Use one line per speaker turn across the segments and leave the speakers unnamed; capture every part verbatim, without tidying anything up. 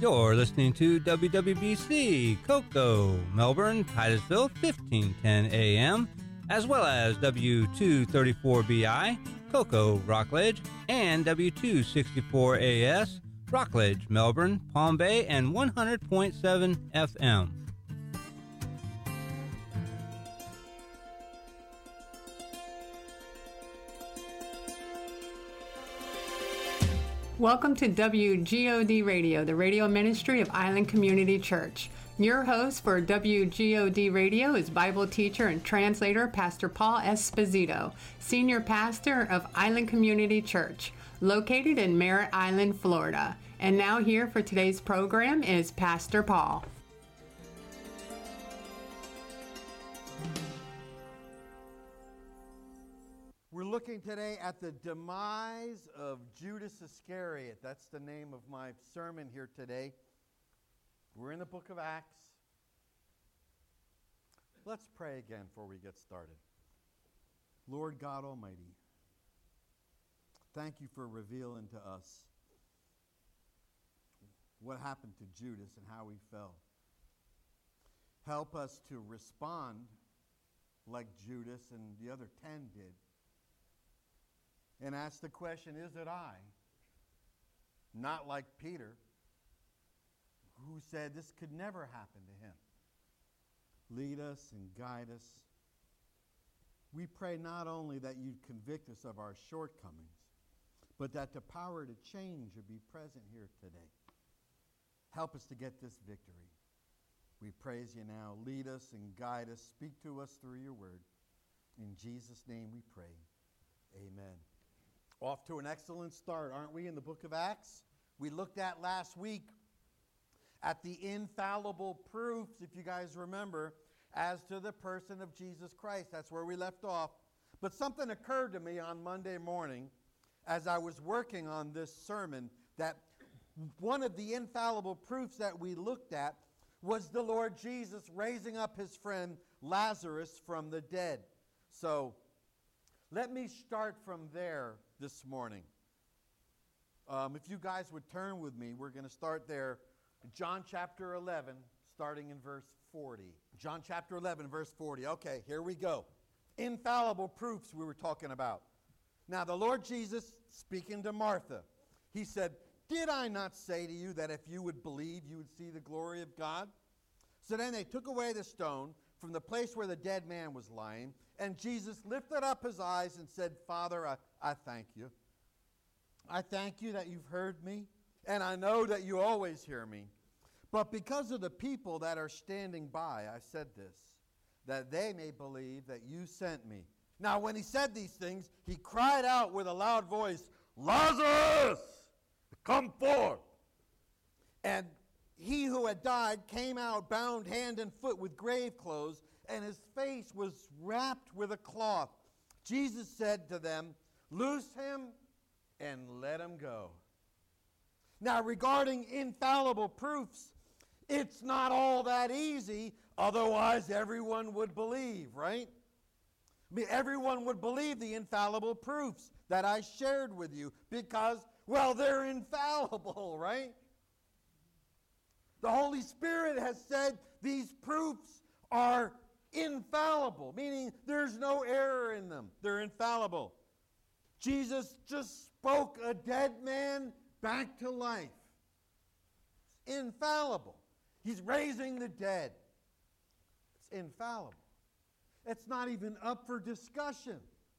You're listening to W W B C, Cocoa, Melbourne, Titusville, fifteen ten A M, as well as W two thirty-four B I, Cocoa, Rockledge, and W two sixty-four A S, Rockledge, Melbourne, Palm Bay, and one hundred point seven F M.
Welcome to W G O D Radio, the radio ministry of Island Community Church. Your host for W G O D Radio is Bible teacher and translator Pastor Paul Esposito, senior pastor of Island Community Church, located in Merritt Island, Florida. And now here for today's program is Pastor Paul.
We're looking today at the demise of Judas Iscariot. That's the name of my sermon here today. We're in the book of Acts. Let's pray again before we get started. Lord God Almighty, thank you for revealing to us what happened to Judas and how he fell. Help us to respond like Judas and the other ten did. And ask the question, is it I? Not like Peter, who said this could never happen to him. Lead us and guide us. We pray not only that you'd convict us of our shortcomings, but that the power to change would be present here today. Help us to get this victory. We praise you now. Lead us and guide us. Speak to us through your word. In Jesus' name we pray. Amen. Off to an excellent start, aren't we, in the book of Acts? We looked at last week at the infallible proofs, if you guys remember, as to the person of Jesus Christ. That's where we left off. But something occurred to me on Monday morning as I was working on this sermon, that one of the infallible proofs that we looked at was the Lord Jesus raising up his friend Lazarus from the dead. So let me start from there this morning. Um, if you guys would turn with me, we're going to start there. John chapter eleven, starting in verse forty. John chapter eleven, verse forty. Okay, here we go. Infallible proofs we were talking about. Now, the Lord Jesus, speaking to Martha, he said, "Did I not say to you that if you would believe, you would see the glory of God?" So then they took away the stone from the place where the dead man was lying, and Jesus lifted up his eyes and said, "Father, I, I thank you. I thank you that you've heard me, and I know that you always hear me. But because of the people that are standing by, I said this, that they may believe that you sent me." Now, when he said these things, he cried out with a loud voice, "Lazarus, come forth!" And he who had died came out bound hand and foot with grave clothes, and his face was wrapped with a cloth. Jesus said to them, "Loose him and let him go." Now, regarding infallible proofs, it's not all that easy, otherwise everyone would believe, right? I mean, everyone would believe the infallible proofs that I shared with you because, well, they're infallible, right? The Holy Spirit has said these proofs are infallible, meaning there's no error in them. They're infallible. Jesus just spoke a dead man back to life. It's infallible. He's raising the dead. It's infallible. It's not even up for discussion.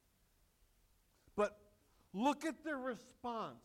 But look at the response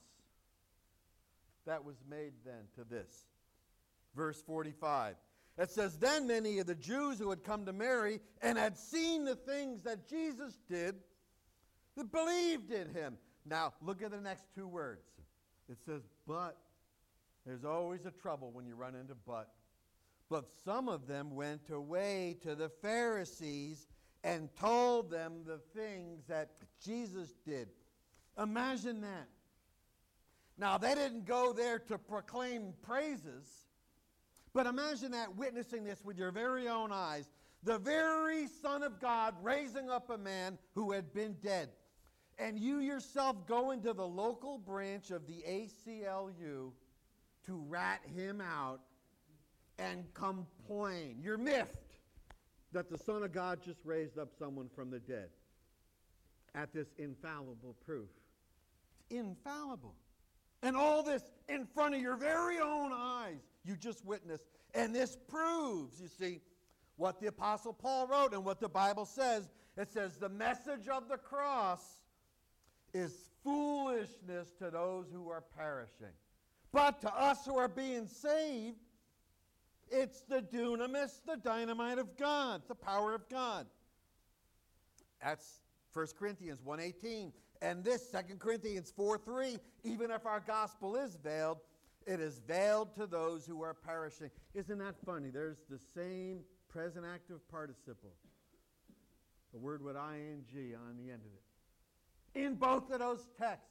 that was made then to this. Verse forty-five. It says, "Then many of the Jews who had come to Mary and had seen the things that Jesus did, that believed in him." Now, look at the next two words. It says, "but." There's always a trouble when you run into "but." "But some of them went away to the Pharisees and told them the things that Jesus did." Imagine that. Now, they didn't go there to proclaim praises, but imagine that, witnessing this with your very own eyes. The very Son of God raising up a man who had been dead. And you yourself go into the local branch of the A C L U to rat him out and complain. You're miffed that the Son of God just raised up someone from the dead at this infallible proof. It's infallible. And all this in front of your very own eyes you just witnessed. And this proves, you see, what the Apostle Paul wrote and what the Bible says. It says the message of the cross is foolishness to those who are perishing. But to us who are being saved, it's the dunamis, the dynamite of God, the power of God. That's First Corinthians one eighteen. And this, Second Corinthians four three, even if our gospel is veiled, it is veiled to those who are perishing. Isn't that funny? There's the same present active participle, the word with ing on the end of it, in both of those texts.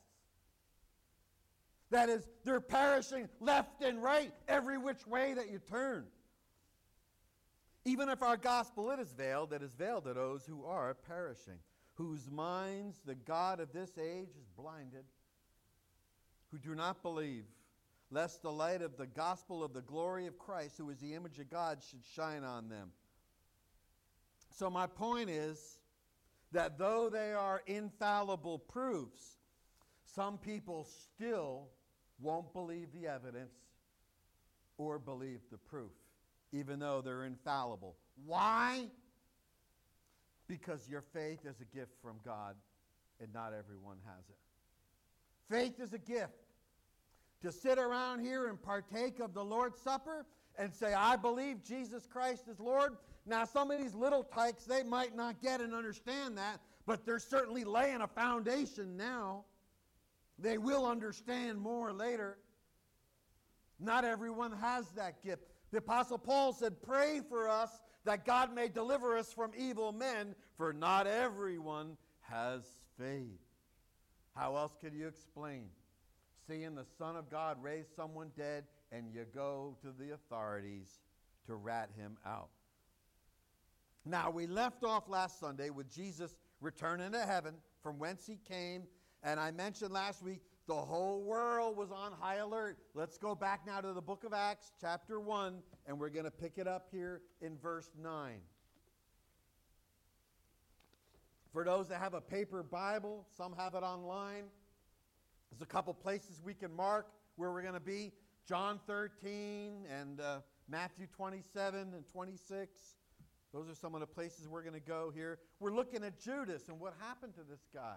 That is, they're perishing left and right, every which way that you turn. Even if our gospel it is veiled, it is veiled to those who are perishing, whose minds the God of this age is blinded, who do not believe, lest the light of the gospel of the glory of Christ, who is the image of God, should shine on them. So my point is that though they are infallible proofs, some people still won't believe the evidence or believe the proof, even though they're infallible. Why? Because your faith is a gift from God, and not everyone has it. Faith is a gift. To sit around here and partake of the Lord's Supper and say, I believe Jesus Christ is Lord. Now, some of these little tykes, they might not get and understand that, but they're certainly laying a foundation now. They will understand more later. Not everyone has that gift. The Apostle Paul said, pray for us that God may deliver us from evil men, for not everyone has faith. How else could you explain seeing the Son of God raise someone dead and you go to the authorities to rat him out? Now, we left off last Sunday with Jesus returning to heaven from whence he came. And I mentioned last week the whole world was on high alert. Let's go back now to the book of Acts, chapter one, and we're going to pick it up here in verse nine. For those that have a paper Bible, some have it online. There's a couple places we can mark where we're going to be. John thirteen and uh, Matthew twenty-seven and twenty-six. Those are some of the places we're going to go here. We're looking at Judas and what happened to this guy.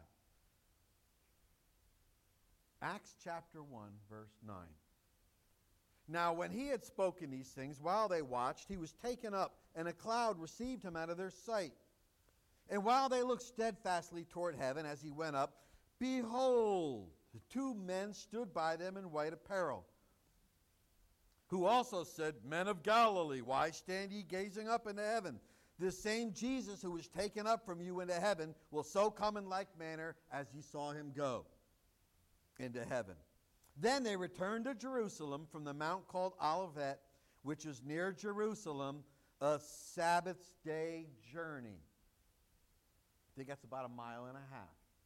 Acts chapter one, verse nine. Now, when he had spoken these things, while they watched, he was taken up, and a cloud received him out of their sight. And while they looked steadfastly toward heaven as he went up, behold, the two men stood by them in white apparel, who also said, Men of Galilee, why stand ye gazing up into heaven? This same Jesus who was taken up from you into heaven will so come in like manner as ye saw him go into heaven. Then they returned to Jerusalem from the mount called Olivet, which is near Jerusalem, a Sabbath day journey. I think that's about a mile and a half.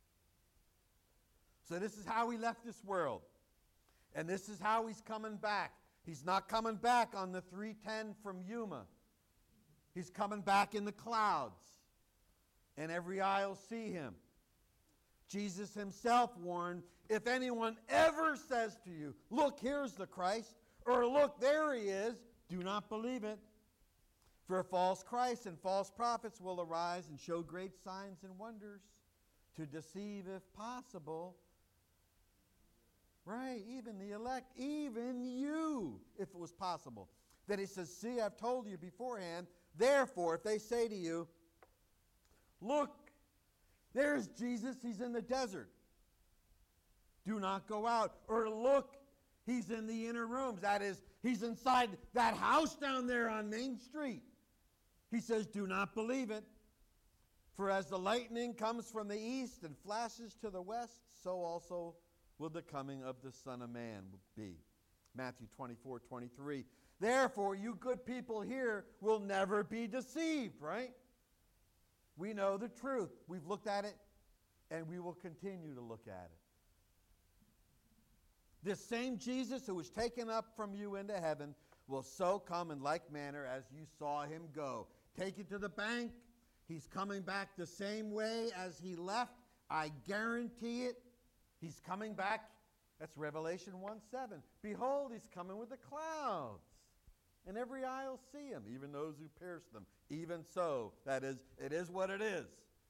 So this is how he left this world. And this is how he's coming back. He's not coming back on the three ten from Yuma. He's coming back in the clouds. And every eye will see him. Jesus himself warned, if anyone ever says to you, look, here's the Christ, or look, there he is, do not believe it. For false Christs and false prophets will arise and show great signs and wonders to deceive, if possible, right, even the elect, even you, if it was possible. Then he says, see, I've told you beforehand, therefore, if they say to you, look, there's Jesus, he's in the desert. Do not go out. Or look, he's in the inner rooms. That is, he's inside that house down there on Main Street. He says, do not believe it. For as the lightning comes from the east and flashes to the west, so also will the coming of the Son of Man be. Matthew twenty-four, twenty-three. Therefore, you good people here will never be deceived, right? We know the truth. We've looked at it, and we will continue to look at it. This same Jesus who was taken up from you into heaven will so come in like manner as you saw him go. Take it to the bank. He's coming back the same way as he left. I guarantee it. He's coming back. That's Revelation one seven. Behold, he's coming with the clouds. And every eye will see him, even those who pierced them. Even so, that is, it is what it is.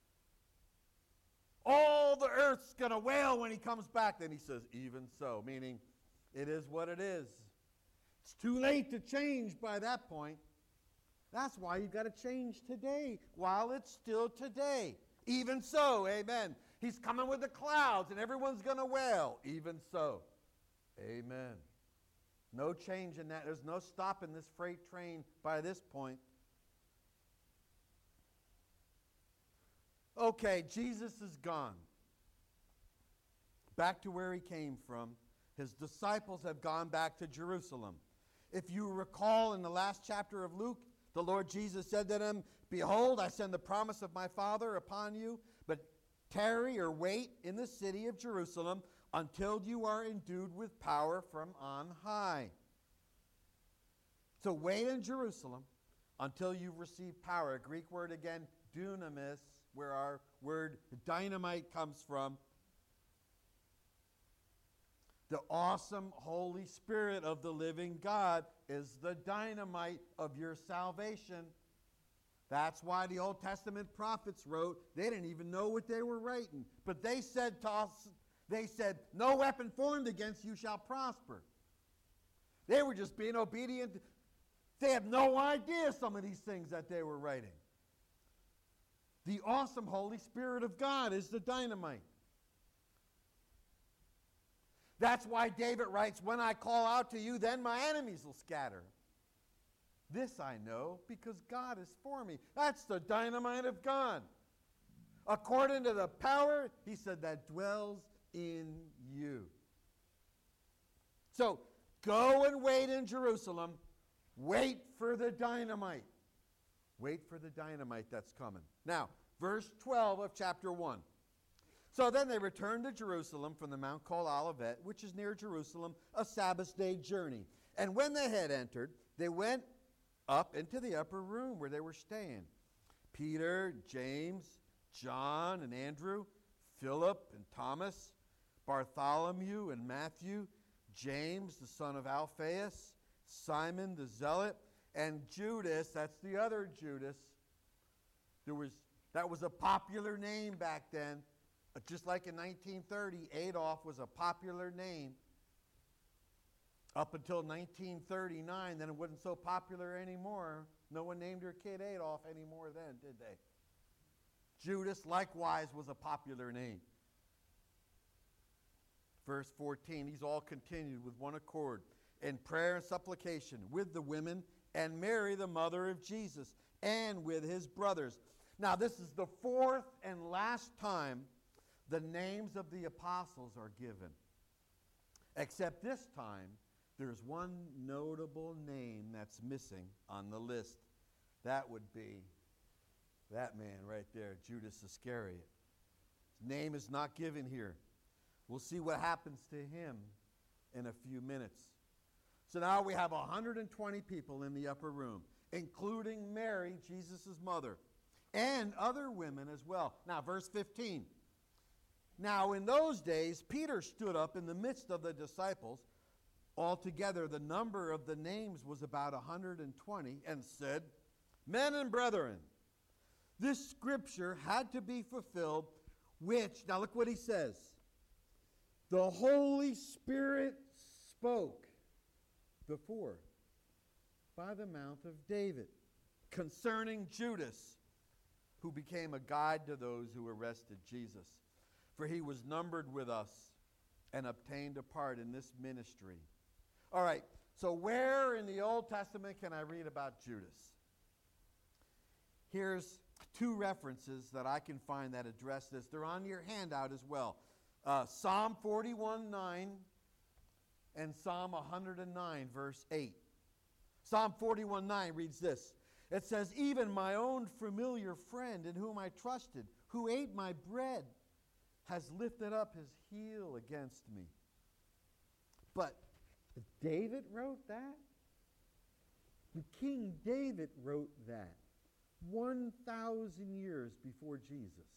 All the earth's going to wail when he comes back. Then he says, even so, meaning it is what it is. It's too late to change by that point. That's why you've got to change today, while it's still today. Even so, amen. He's coming with the clouds, and everyone's going to wail. Even so, amen. No change in that. There's no stopping this freight train by this point. Okay, Jesus is gone. Back to where he came from. His disciples have gone back to Jerusalem. If you recall in the last chapter of Luke, the Lord Jesus said to them, behold, I send the promise of my Father upon you, but tarry or wait in the city of Jerusalem until you are endued with power from on high. So wait in Jerusalem until you've received power. A Greek word again, dunamis, where our word dynamite comes from. The awesome Holy Spirit of the living God is the dynamite of your salvation. That's why the Old Testament prophets wrote, they didn't even know what they were writing. But they said to us, they said, no weapon formed against you shall prosper. They were just being obedient. They had no idea some of these things that they were writing. The awesome Holy Spirit of God is the dynamite. That's why David writes, when I call out to you, then my enemies will scatter. This I know because God is for me. That's the dynamite of God. According to the power, he said, that dwells in you. So, go and wait in Jerusalem. Wait for the dynamite. Wait for the dynamite that's coming. Now, verse twelve of chapter one. So then they returned to Jerusalem from the mount called Olivet, which is near Jerusalem, a Sabbath day journey. And when they had entered, they went up into the upper room where they were staying. Peter, James, John, and Andrew, Philip and Thomas, Bartholomew and Matthew, James, the son of Alphaeus, Simon the Zealot, and Judas, that's the other Judas. There was, that was a popular name back then. Just like in nineteen thirty, Adolf was a popular name. Up until nineteen thirty-nine, then it wasn't so popular anymore. No one named their kid Adolf anymore then, did they? Judas likewise was a popular name. Verse fourteen, these all continued with one accord in prayer and supplication with the women and Mary, the mother of Jesus, and with his brothers. Now, this is the fourth and last time the names of the apostles are given. Except this time, there's one notable name that's missing on the list. That would be that man right there, Judas Iscariot. His name is not given here. We'll see what happens to him in a few minutes. So now we have one hundred twenty people in the upper room, including Mary, Jesus' mother, and other women as well. Now, verse fifteen. Now, in those days, Peter stood up in the midst of the disciples. Altogether, the number of the names was about one hundred twenty, and said, men and brethren, this scripture had to be fulfilled, which, now look what he says, the Holy Spirit spoke before by the mouth of David concerning Judas, who became a guide to those who arrested Jesus. For he was numbered with us and obtained a part in this ministry. All right, so where in the Old Testament can I read about Judas? Here's two references that I can find that address this. They're on your handout as well. Uh, Psalm forty-one nine and Psalm one hundred nine, verse eight. Psalm forty-one nine reads this. It says, even my own familiar friend in whom I trusted, who ate my bread, has lifted up his heel against me. But David wrote that? King David wrote that one thousand years before Jesus.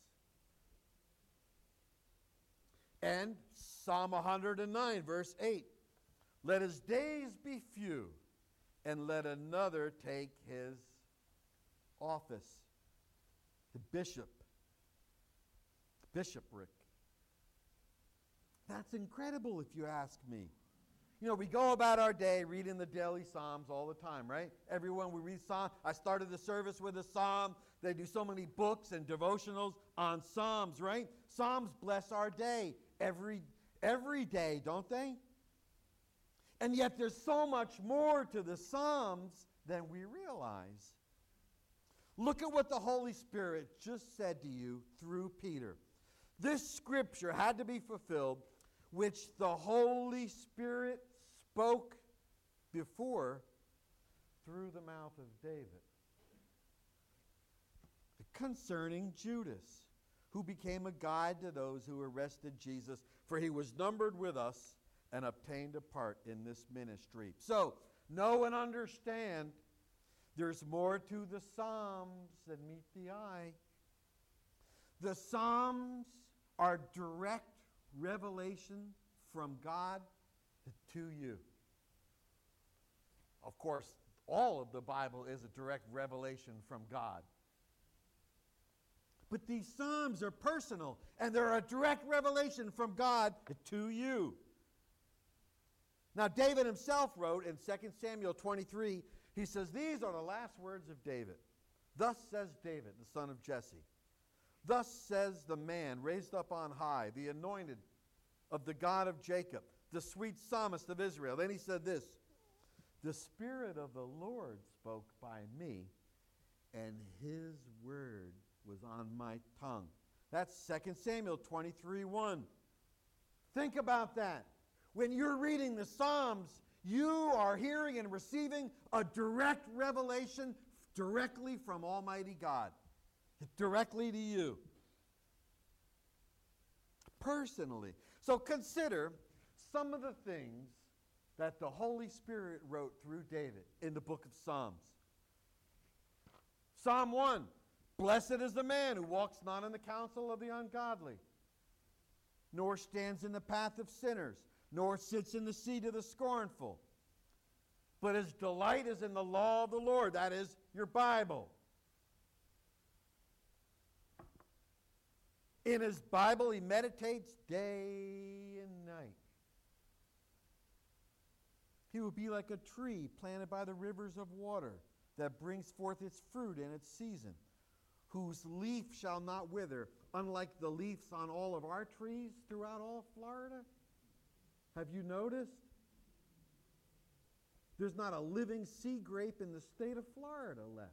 And Psalm one hundred nine, verse eight. Let his days be few, and let another take his office. The bishop. Bishopric. That's incredible if you ask me. You know, we go about our day reading the daily Psalms all the time, right? Everyone we read Psalm. I started the service with a Psalm. They do so many books and devotionals on Psalms, right? Psalms bless our day every, every day, don't they? And yet there's so much more to the Psalms than we realize. Look at what the Holy Spirit just said to you through Peter. This scripture had to be fulfilled, which the Holy Spirit spoke before through the mouth of David. Concerning Judas, who became a guide to those who arrested Jesus, for he was numbered with us and obtained a part in this ministry. So, know and understand, there's more to the Psalms than meet the eye. The Psalms are direct revelation from God to you. Of course, all of the Bible is a direct revelation from God. But these Psalms are personal, and they're a direct revelation from God to you. Now, David himself wrote in Second Samuel twenty-three, he says, these are the last words of David. Thus says David, the son of Jesse. Thus says the man raised up on high, the anointed of the God of Jacob, the sweet psalmist of Israel. Then he said this, the Spirit of the Lord spoke by me, and his word was on my tongue. That's Second Samuel twenty-three one. Think about that. When you're reading the Psalms, you are hearing and receiving a direct revelation directly from Almighty God. Directly to you. Personally. So consider some of the things that the Holy Spirit wrote through David in the book of Psalms. Psalm one. Blessed is the man who walks not in the counsel of the ungodly, nor stands in the path of sinners, nor sits in the seat of the scornful. But his delight is in the law of the Lord. That is your Bible. In his Bible he meditates day and night. He will be like a tree planted by the rivers of water that brings forth its fruit in its season, whose leaf shall not wither, unlike the leaves on all of our trees throughout all Florida. Have you noticed? There's not a living sea grape in the state of Florida left.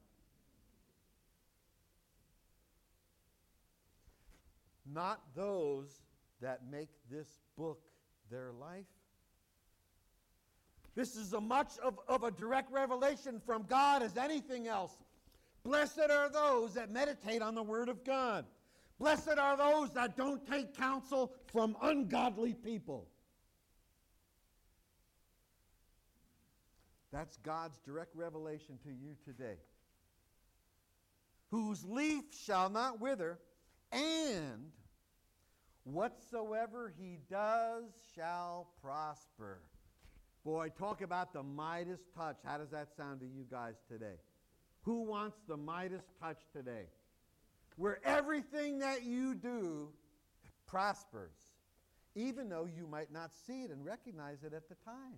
Not those that make this book their life. This is as much of, of a direct revelation from God as anything else. Blessed are those that meditate on the Word of God. Blessed are those that don't take counsel from ungodly people. That's God's direct revelation to you today. Whose leaf shall not wither, and whatsoever he does shall prosper. Boy, talk about the Midas touch. How does that sound to you guys today? Who wants the Midas touch today? Where everything that you do prospers, even though you might not see it and recognize it at the time.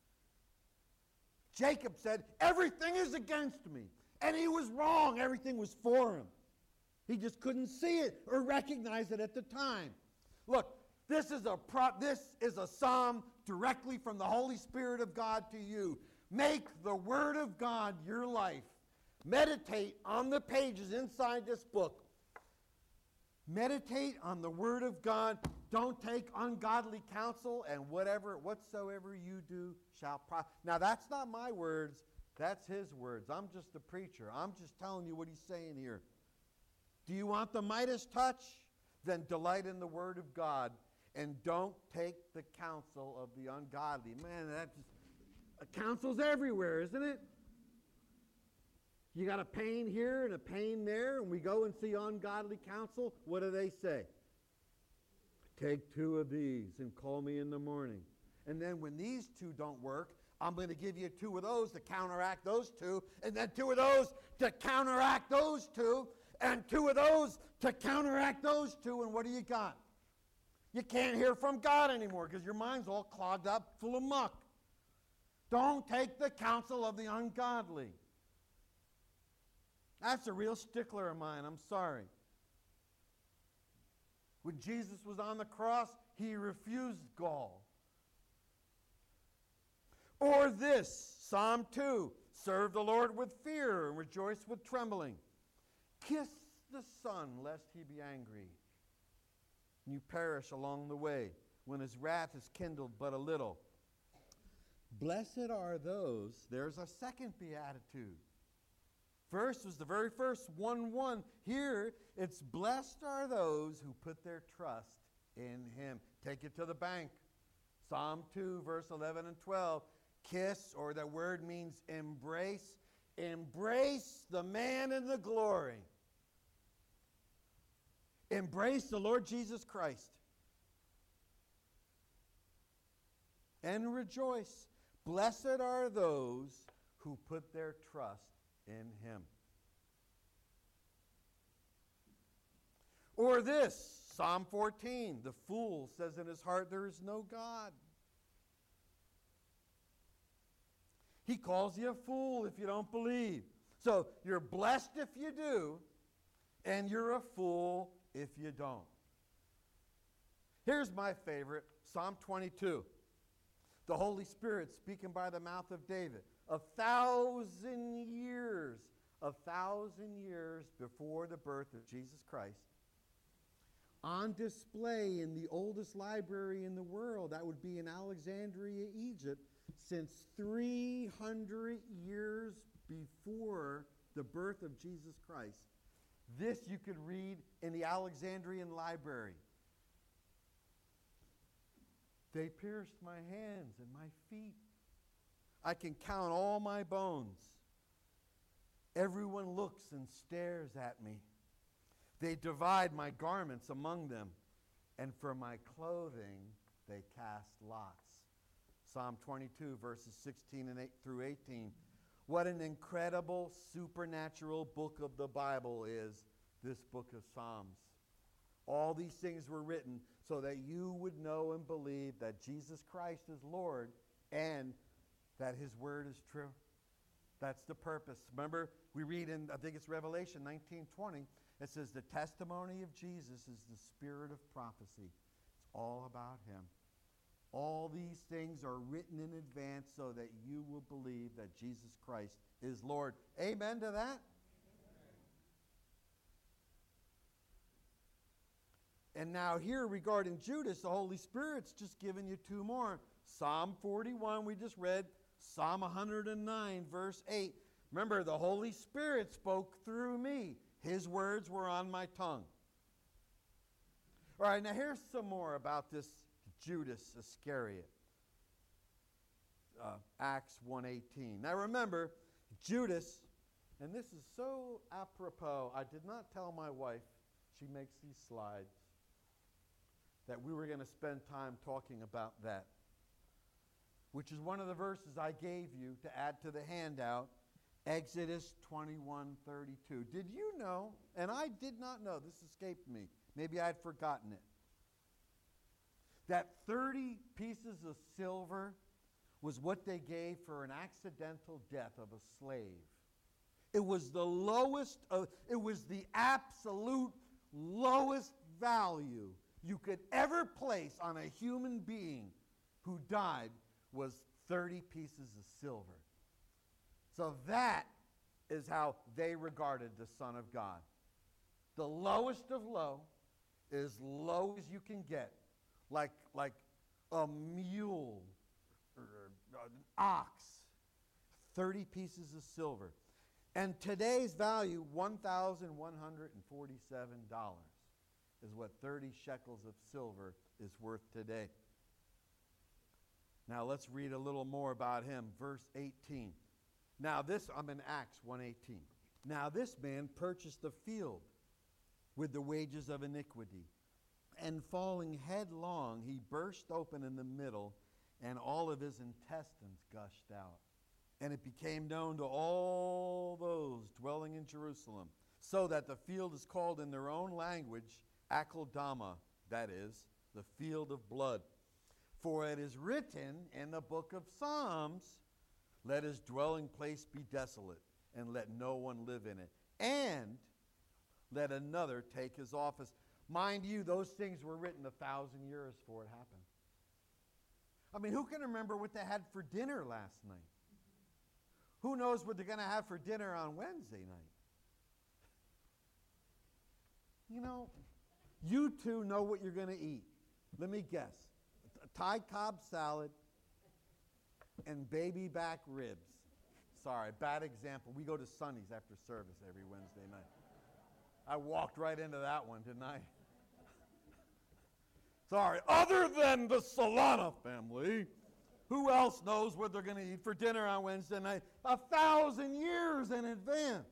Jacob said, everything is against me. And he was wrong. Everything was for him. He just couldn't see it or recognize it at the time. Look, this is a pro- this is a psalm directly from the Holy Spirit of God to you. Make the Word of God your life. Meditate on the pages inside this book. Meditate on the Word of God. Don't take ungodly counsel, and whatever, whatsoever you do shall prosper. Now, that's not my words. That's his words. I'm just a preacher. I'm just telling you what he's saying here. Do you want the Midas touch? Then delight in the Word of God. And don't take the counsel of the ungodly. Man, that just, uh, counsel's everywhere, isn't it? You got a pain here and a pain there, and we go and see ungodly counsel. What do they say? Take two of these and call me in the morning. And then when these two don't work, I'm going to give you two of those to counteract those two, and then two of those to counteract those two, and two of those to counteract those two, and what do you got? You can't hear from God anymore because your mind's all clogged up, full of muck. Don't take the counsel of the ungodly. That's a real stickler of mine, I'm sorry. When Jesus was on the cross, he refused gall. Or this, Psalm two, serve the Lord with fear and rejoice with trembling. Kiss the Son, lest he be angry, and you perish along the way, when his wrath is kindled but a little. Blessed are those, there's a second beatitude. First was the very first, one one. Here, it's blessed are those who put their trust in him. Take it to the bank. Psalm two, verse eleven and twelve. Kiss, or that word means embrace. Embrace the man in the glory. Embrace the Lord Jesus Christ. And rejoice. Blessed are those who put their trust in him. Or this, Psalm fourteen, the fool says in his heart, there is no God. He calls you a fool if you don't believe. So you're blessed if you do, and you're a fool if you don't. Here's my favorite, Psalm twenty-two. The Holy Spirit speaking by the mouth of David. A thousand years, a thousand years before the birth of Jesus Christ, on display in the oldest library in the world, that would be in Alexandria, Egypt, since three hundred years before the birth of Jesus Christ. This you could read in the Alexandrian library. They pierced my hands and my feet. I can count all my bones. Everyone looks and stares at me. They divide my garments among them, and for my clothing they cast lots. Psalm twenty-two, verses sixteen and eight through eighteen. What an incredible supernatural book of the Bible is this book of Psalms. All these things were written so that you would know and believe that Jesus Christ is Lord and that his word is true. That's the purpose. Remember, we read in, I think it's Revelation nineteen twenty, it says the testimony of Jesus is the spirit of prophecy. It's all about him. All these things are written in advance so that you will believe that Jesus Christ is Lord. Amen to that? Amen. And now here regarding Judas, the Holy Spirit's just given you two more. Psalm forty-one we just read. Psalm one hundred nine, verse eight. Remember, the Holy Spirit spoke through me. His words were on my tongue. All right, now here's some more about this Judas Iscariot. Uh, Acts one eighteen. Now remember, Judas, and this is so apropos, I did not tell my wife, she makes these slides, that we were going to spend time talking about that, which is one of the verses I gave you to add to the handout, Exodus twenty-one thirty-two. Did you know, and I did not know, this escaped me, maybe I had forgotten it, that thirty pieces of silver was what they gave for an accidental death of a slave. It was the lowest, of, it was the absolute lowest value you could ever place on a human being who died was thirty pieces of silver. So that is how they regarded the Son of God. The lowest of low, as low as you can get, like, like a mule or an ox, thirty pieces of silver. And today's value, one thousand one hundred forty-seven dollars, is what thirty shekels of silver is worth today. Now let's read a little more about him. Verse eighteen. Now this, I'm in Acts one eighteen. Now this man purchased a field with the wages of iniquity, and falling headlong, he burst open in the middle, and all of his intestines gushed out. And it became known to all those dwelling in Jerusalem, so that the field is called in their own language Akeldama, that is, the field of blood. For it is written in the book of Psalms, let his dwelling place be desolate, and let no one live in it, and let another take his office. Mind you, those things were written a thousand years before it happened. I mean, who can remember what they had for dinner last night? Who knows what they're going to have for dinner on Wednesday night? You know, you two know what you're going to eat. Let me guess. Thai Cobb salad and baby back ribs. Sorry, bad example. We go to Sonny's after service every Wednesday night. I walked right into that one, didn't I? Sorry. Other than the Solana family, who else knows what they're going to eat for dinner on Wednesday night a thousand years in advance?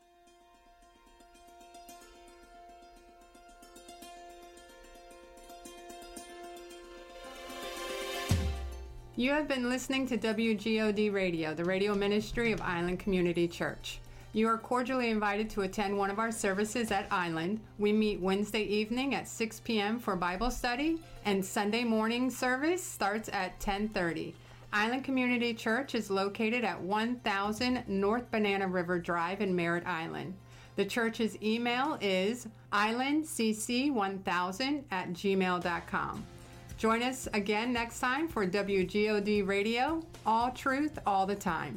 You have been listening to W G O D Radio, the radio ministry of Island Community Church. You are cordially invited to attend one of our services at Island. We meet Wednesday evening at six p.m. for Bible study, and Sunday morning service starts at ten thirty. Island Community Church is located at one thousand North Banana River Drive in Merritt Island. The church's email is island c c one thousand at gmail dot com. Join us again next time for W G O D Radio, all truth, all the time.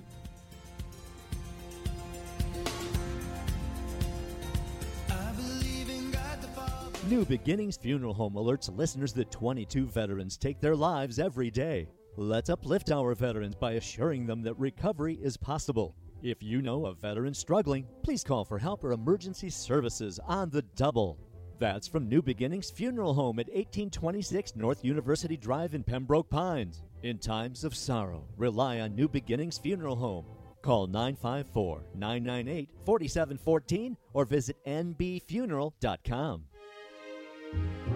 New Beginnings Funeral Home alerts listeners that twenty-two veterans take their lives every day. Let's uplift our veterans by assuring them that recovery is possible. If you know a veteran struggling, please call for help or emergency services on the double. That's from New Beginnings Funeral Home at eighteen twenty-six North University Drive in Pembroke Pines. In times of sorrow, rely on New Beginnings Funeral Home. Call nine five four, nine nine eight, four seven one four or visit n b funeral dot com.